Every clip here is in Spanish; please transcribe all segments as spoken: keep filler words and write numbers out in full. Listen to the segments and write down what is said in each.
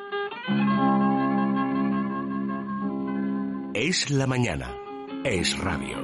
Es la mañana. Es radio.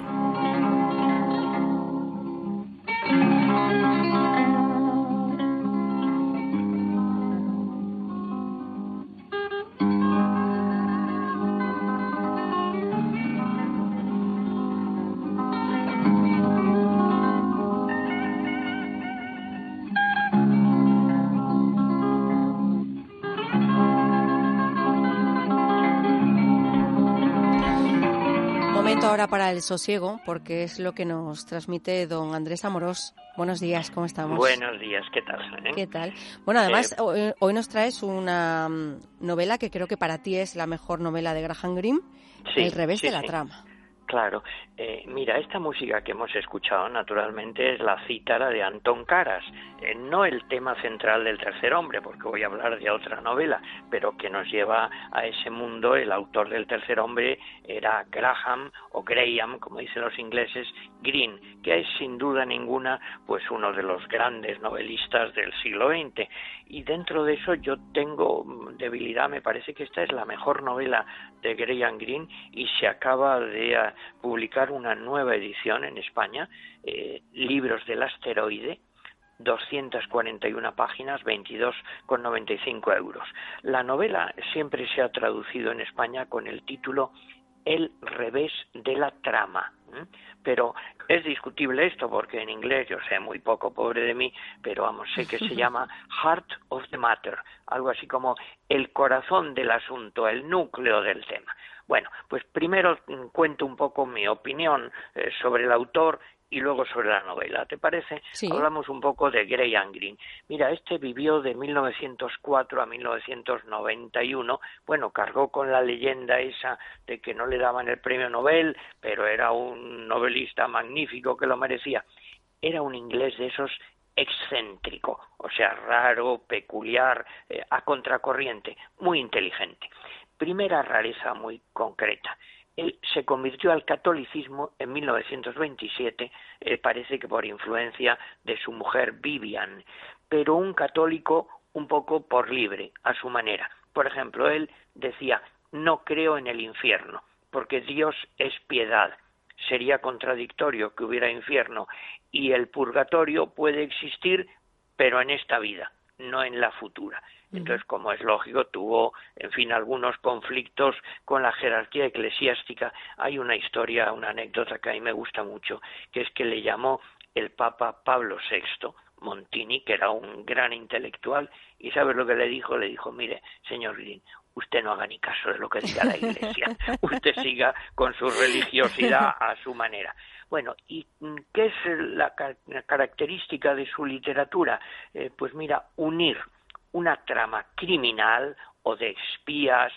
Ahora para el sosiego, porque es lo que nos transmite don Andrés Amorós. Buenos días, ¿cómo estamos? Buenos días, ¿qué tal? ¿Eh? ¿Qué tal? Bueno, además, eh, hoy, hoy nos traes una novela que creo que para ti es la mejor novela de Graham Greene, sí, El revés sí, de la sí. trama. Claro, eh, mira, esta música que hemos escuchado naturalmente es la cítara de Antón Caras, eh, no el tema central del Tercer Hombre, porque voy a hablar de otra novela, pero que nos lleva a ese mundo. El autor del Tercer Hombre era Graham, o Graham, como dicen los ingleses, Greene, que es sin duda ninguna pues uno de los grandes novelistas del siglo veinte, y dentro de eso yo tengo debilidad. Me parece que esta es la mejor novela de Graham Greene y se acaba de uh, publicar una nueva edición en España, eh, Libros del Asteroide, doscientas cuarenta y una páginas, veintidós con noventa y cinco euros. La novela siempre se ha traducido en España con el título El revés de la trama, ¿eh? Pero es discutible esto, porque en inglés yo sé muy poco, pobre de mí, pero vamos, sé que se llama Heart of the Matter, algo así como el corazón del asunto, el núcleo del tema. Bueno, pues primero cuento un poco mi opinión eh, sobre el autor y luego sobre la novela, ¿te parece? Sí. Hablamos un poco de Graham Greene. Mira, este vivió de mil novecientos cuatro a mil novecientos noventa y uno, bueno, cargó con la leyenda esa de que no le daban el premio Nobel, pero era un novelista magnífico que lo merecía. Era un inglés de esos excéntrico, o sea, raro, peculiar, eh, a contracorriente, muy inteligente. Primera rareza muy concreta. Él se convirtió al catolicismo en mil novecientos veintisiete, eh, parece que por influencia de su mujer Vivian, pero un católico un poco por libre, a su manera. Por ejemplo, él decía, no creo en el infierno, porque Dios es piedad. Sería contradictorio que hubiera infierno, y el purgatorio puede existir, pero en esta vida, no en la futura. Entonces, como es lógico, tuvo, en fin, algunos conflictos con la jerarquía eclesiástica. Hay una historia, una anécdota que a mí me gusta mucho, que es que le llamó el Papa Pablo sexto, Montini, que era un gran intelectual, y ¿sabes lo que le dijo? Le dijo, mire, señor Greene, usted no haga ni caso de lo que diga la Iglesia, usted siga con su religiosidad a su manera. Bueno, ¿y qué es la, la característica de su literatura? Eh, pues mira, unir una trama criminal o de espías,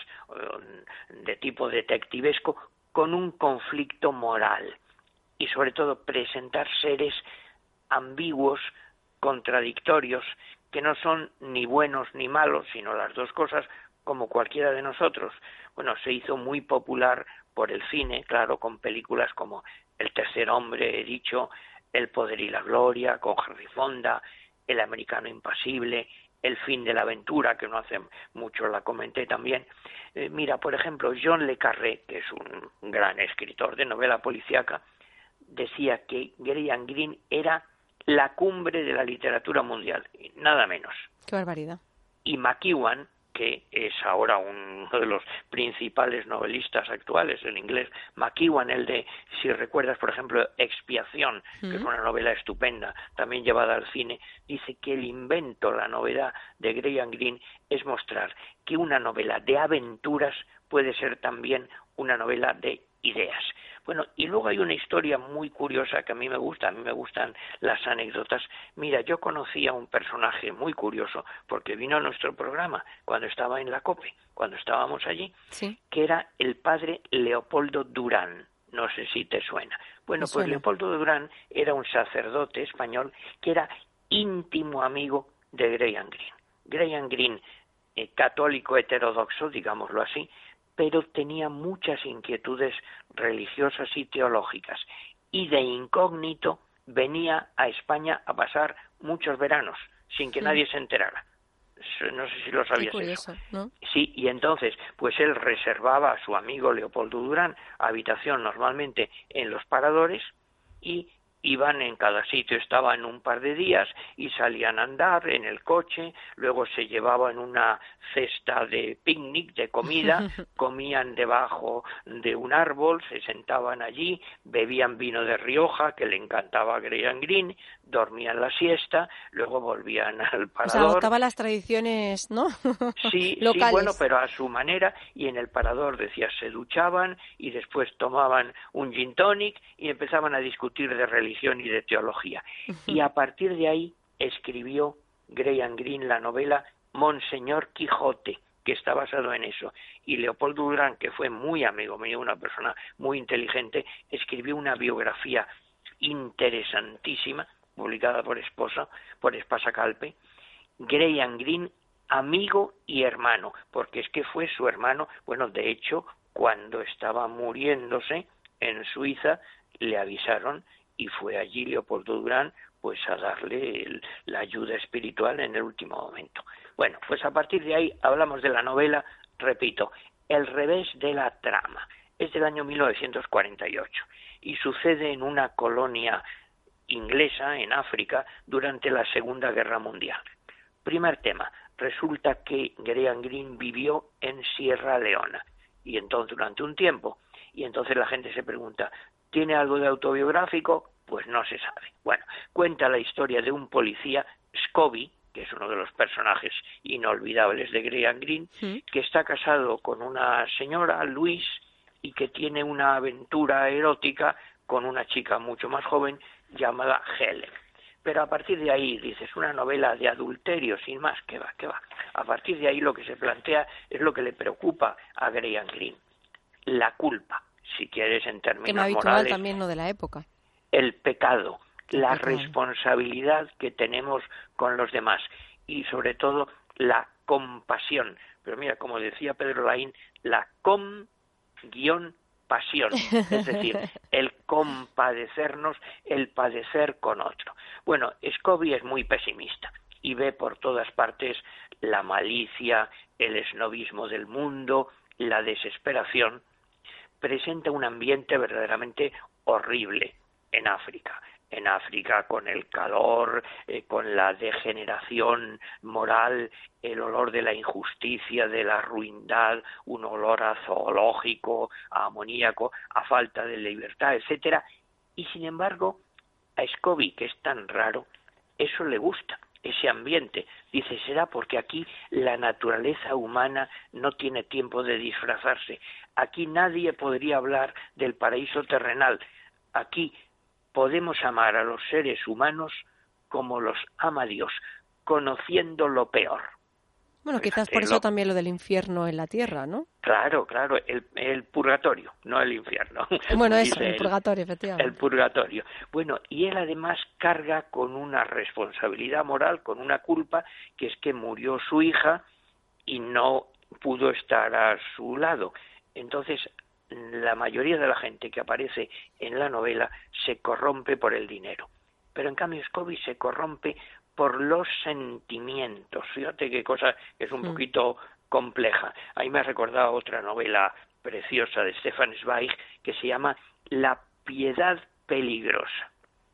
de tipo detectivesco, con un conflicto moral, y sobre todo presentar seres ambiguos, contradictorios, que no son ni buenos ni malos, sino las dos cosas, como cualquiera de nosotros. Bueno, se hizo muy popular por el cine, claro, con películas como El tercer hombre, he dicho, El poder y la gloria, con Henry Fonda, El americano impasible, El fin de la aventura, que no hace mucho la comenté también. Eh, mira, por ejemplo, John le Carré, que es un gran escritor de novela policíaca, decía que Graham Greene era la cumbre de la literatura mundial, nada menos. ¡Qué barbaridad! Y McEwan, que es ahora uno de los principales novelistas actuales en inglés, McEwan, el de, si recuerdas, por ejemplo, Expiación, que mm. es una novela estupenda, también llevada al cine, dice que el invento, la novedad de Graham Greene es mostrar que una novela de aventuras puede ser también una novela de ideas. Bueno, y luego hay una historia muy curiosa que a mí me gusta, a mí me gustan las anécdotas. Mira, yo conocí a un personaje muy curioso, porque vino a nuestro programa cuando estaba en la COPE, cuando estábamos allí, ¿sí? Que era el padre Leopoldo Durán. No sé si te suena. Bueno, pues suena. Leopoldo Durán era un sacerdote español que era íntimo amigo de Graham Greene. Graham Greene, eh, católico heterodoxo, digámoslo así, pero tenía muchas inquietudes religiosas y teológicas, y de incógnito venía a España a pasar muchos veranos, sin que sí. nadie se enterara. No sé si lo sabías. Qué curioso, eso. ¿no? Sí, y entonces, pues él reservaba a su amigo Leopoldo Durán habitación normalmente en los paradores y iban en cada sitio, estaban un par de días y salían a andar en el coche, luego se llevaban una cesta de picnic, de comida, comían debajo de un árbol, se sentaban allí, bebían vino de Rioja, que le encantaba a Graham Greene, dormían la siesta, luego volvían al parador. O sea, adoptaba las tradiciones, ¿no? Sí, locales. Sí, bueno, pero a su manera, y en el parador, decía, se duchaban y después tomaban un gin tonic y empezaban a discutir de religión y de teología. Y a partir de ahí escribió Graham Greene la novela Monseñor Quijote, que está basado en eso. Y Leopoldo Durán, que fue muy amigo mío, una persona muy inteligente, escribió una biografía interesantísima, publicada por Esposa, por Espasa Calpe, Graham Greene, amigo y hermano, porque es que fue su hermano. Bueno, de hecho, cuando estaba muriéndose en Suiza, le avisaron y fue allí Leopoldo Durán pues a darle el, la ayuda espiritual en el último momento. Bueno, pues a partir de ahí hablamos de la novela, repito, El revés de la trama. Es del año mil novecientos cuarenta y ocho y sucede en una colonia inglesa en África durante la Segunda Guerra Mundial. Primer tema, resulta que Graham Greene vivió en Sierra Leona y entonces durante un tiempo, y entonces la gente se pregunta, ¿tiene algo de autobiográfico? Pues no se sabe. Bueno, cuenta la historia de un policía, Scobie, que es uno de los personajes inolvidables de Graham Greene, ¿sí?, que está casado con una señora, Louise, y que tiene una aventura erótica con una chica mucho más joven llamada Helen. Pero a partir de ahí, dices, una novela de adulterio, sin más, que va, que va. A partir de ahí lo que se plantea es lo que le preocupa a Graham Greene. La culpa, si quieres en términos que me habitual morales. También no de la época. El pecado, el la pecado. responsabilidad que tenemos con los demás y sobre todo la compasión. Pero mira, como decía Pedro Laín, la com guión pasión, es decir, el compadecernos, el padecer con otro. Bueno, Scobie es muy pesimista y ve por todas partes la malicia, el esnobismo del mundo, la desesperación. Presenta un ambiente verdaderamente horrible en África. En África, con el calor, eh, con la degeneración moral, el olor de la injusticia, de la ruindad, un olor a zoológico, a amoníaco, a falta de libertad, etcétera. Y sin embargo, a Scobie, que es tan raro, eso le gusta, ese ambiente. Dice, será porque aquí la naturaleza humana no tiene tiempo de disfrazarse. Aquí nadie podría hablar del paraíso terrenal. Aquí podemos amar a los seres humanos como los ama Dios, conociendo lo peor. Bueno, quizás por eso también lo del infierno en la tierra, ¿no? Claro, claro, el, el purgatorio, no el infierno. Bueno, eso, el purgatorio, efectivamente. El purgatorio. Bueno, y él además carga con una responsabilidad moral, con una culpa, que es que murió su hija y no pudo estar a su lado. Entonces, la mayoría de la gente que aparece en la novela se corrompe por el dinero. Pero en cambio Scobie se corrompe por los sentimientos. Fíjate qué cosa es un mm. poquito compleja. Ahí me ha recordado otra novela preciosa de Stefan Zweig que se llama La piedad peligrosa.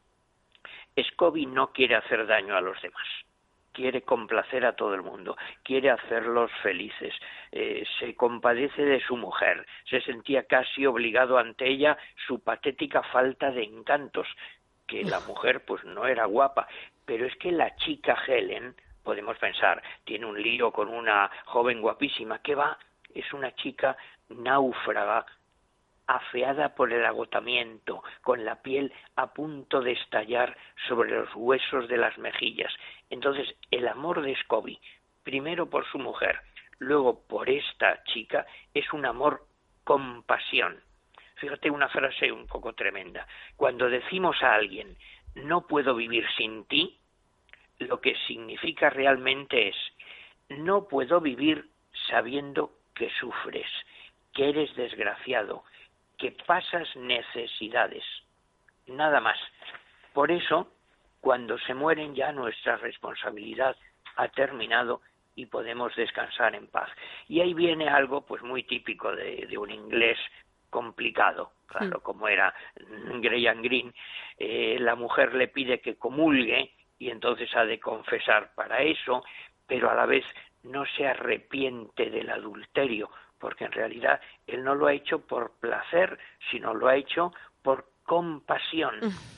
Scobie no quiere hacer daño a los demás. Quiere complacer a todo el mundo, quiere hacerlos felices, eh, se compadece de su mujer, se sentía casi obligado ante ella su patética falta de encantos, que la mujer pues no era guapa, pero es que la chica Helen, podemos pensar, tiene un lío con una joven guapísima, que va, es una chica náufraga, afeada por el agotamiento, con la piel a punto de estallar sobre los huesos de las mejillas. Entonces, el amor de Scobie, primero por su mujer, luego por esta chica, es un amor con pasión. Fíjate una frase un poco tremenda. Cuando decimos a alguien, no puedo vivir sin ti, lo que significa realmente es, no puedo vivir sabiendo que sufres, que eres desgraciado, que pasas necesidades, nada más. Por eso, cuando se mueren ya nuestra responsabilidad ha terminado y podemos descansar en paz. Y ahí viene algo pues muy típico de, de un inglés complicado, claro, sí. Como era Graham Greene. Eh, la mujer le pide que comulgue y entonces ha de confesar para eso, pero a la vez no se arrepiente del adulterio, porque en realidad él no lo ha hecho por placer, sino lo ha hecho por compasión.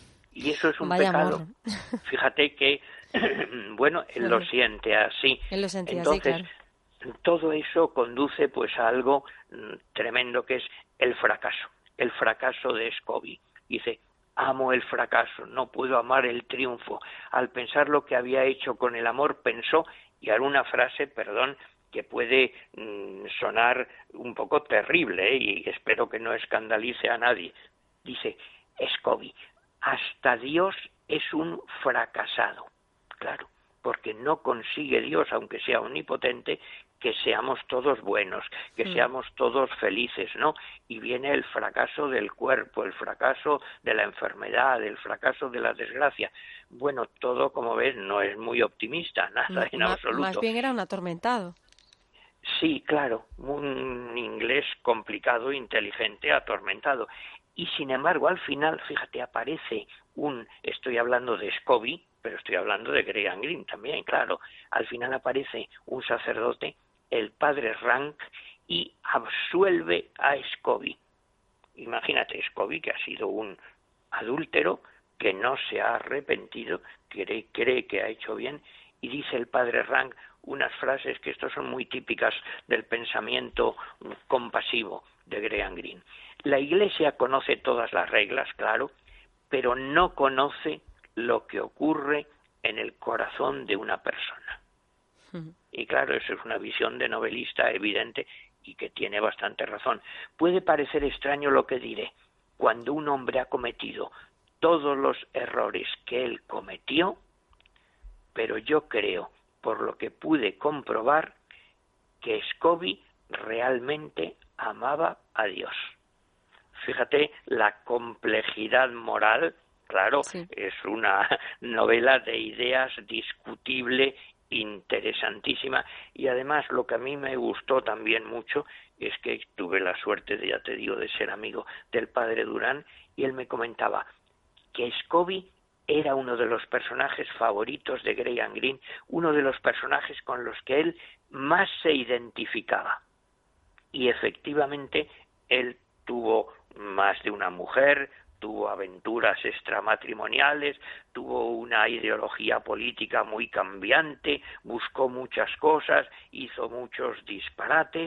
Y eso es un Vaya pecado. amor. Fíjate que, bueno, él lo siente así. Él lo sentía Entonces, así, claro. Todo eso conduce pues a algo mm, tremendo, que es el fracaso. El fracaso de Scobie. Dice, amo el fracaso, no puedo amar el triunfo. Al pensar lo que había hecho con el amor, pensó, y hará una frase, perdón, que puede mmm, sonar un poco terrible, ¿eh? Y espero que no escandalice a nadie. Dice, Scobie, hasta Dios es un fracasado. Claro, porque no consigue Dios, aunque sea omnipotente, que seamos todos buenos, que sí. seamos todos felices, ¿no? Y viene el fracaso del cuerpo, el fracaso de la enfermedad, el fracaso de la desgracia. Bueno, todo, como ves, no es muy optimista, nada en más, absoluto. Más bien era un atormentado. Sí, claro, un inglés complicado, inteligente, atormentado. Y sin embargo, al final, fíjate, aparece un, estoy hablando de Scobie, pero estoy hablando de Graham Greene también, claro. Al final aparece un sacerdote, el padre Rank, y absuelve a Scobie. Imagínate, Scobie, que ha sido un adúltero, que no se ha arrepentido, cree, cree que ha hecho bien, y dice el padre Rank unas frases que estos son muy típicas del pensamiento compasivo de Graham Greene. La Iglesia conoce todas las reglas, claro, pero no conoce lo que ocurre en el corazón de una persona. Uh-huh. Y claro, eso es una visión de novelista evidente y que tiene bastante razón. Puede parecer extraño lo que diré. Cuando un hombre ha cometido todos los errores que él cometió, pero yo creo, por lo que pude comprobar, que Scobie realmente amaba a Dios. Fíjate la complejidad moral, claro, sí. Es una novela de ideas discutible, interesantísima, y además lo que a mí me gustó también mucho es que tuve la suerte, de, ya te digo, de ser amigo del padre Durán, y él me comentaba que Scobie era uno de los personajes favoritos de Graham Greene, uno de los personajes con los que él más se identificaba. Y efectivamente él tuvo más de una mujer, tuvo aventuras extramatrimoniales, tuvo una ideología política muy cambiante, buscó muchas cosas, hizo muchos disparates,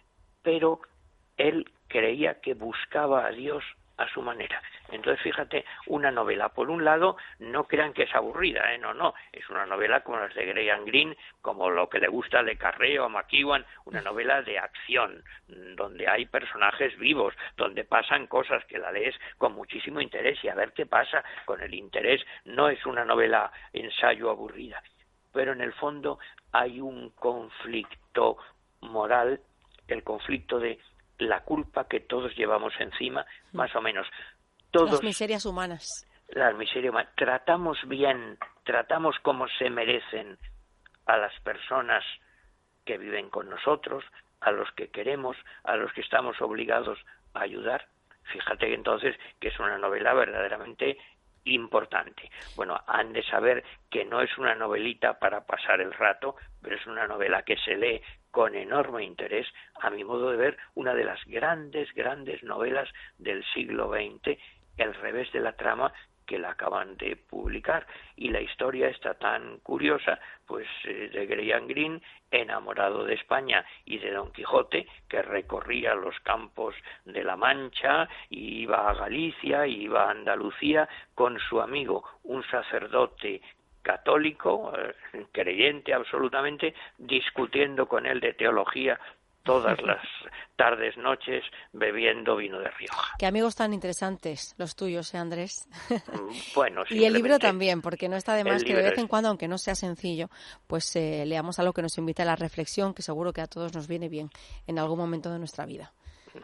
pero él creía que buscaba a Dios a su manera. Entonces, fíjate, una novela, por un lado, no crean que es aburrida, ¿eh? No, no, es una novela como las de Graham Greene, como lo que le gusta a Le Carré o a McEwan, una novela de acción, donde hay personajes vivos, donde pasan cosas que la lees con muchísimo interés y a ver qué pasa con el interés. No es una novela ensayo aburrida, pero en el fondo hay un conflicto moral, el conflicto de la culpa que todos llevamos encima, más o menos. Todos, las miserias humanas. Las miserias humanas. Tratamos bien, tratamos como se merecen a las personas que viven con nosotros, a los que queremos, a los que estamos obligados a ayudar. Fíjate entonces que es una novela verdaderamente importante. Bueno, han de saber que no es una novelita para pasar el rato, pero es una novela que se lee con enorme interés, a mi modo de ver, una de las grandes, grandes novelas del siglo veinte, El revés de la trama, que la acaban de publicar. Y la historia está tan curiosa, pues eh, de Graham Greene, enamorado de España y de Don Quijote, que recorría los campos de la Mancha, y iba a Galicia, y iba a Andalucía, con su amigo, un sacerdote católico, eh, creyente absolutamente, discutiendo con él de teología todas las tardes, noches, bebiendo vino de Rioja. Qué amigos tan interesantes los tuyos, ¿eh, Andrés? Bueno, y el libro también, porque no está de más que de vez en es... cuando, aunque no sea sencillo, pues eh, leamos algo que nos invite a la reflexión, que seguro que a todos nos viene bien en algún momento de nuestra vida.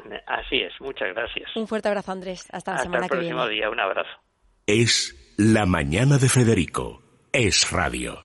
Así es, muchas gracias. Un fuerte abrazo, Andrés. Hasta la Hasta semana que viene. Hasta el próximo día, un abrazo. Es La Mañana de Federico. Es Radio.